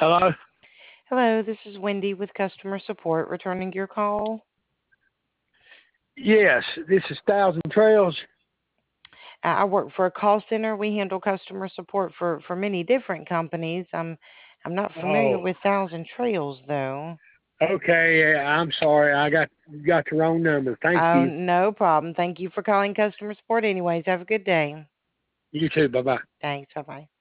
Hello? Hello, this is Wendy with customer support returning your call. Yes, this is Thousand Trails. I work for a call center. We handle customer support for many different companies. I'm not familiar Oh, with Thousand Trails though. okay. I'm sorry. I got the wrong number. Thank Oh, you. no problem. Thank you for calling customer support anyways. Have a good day. You too. Bye bye. Thanks. Bye bye.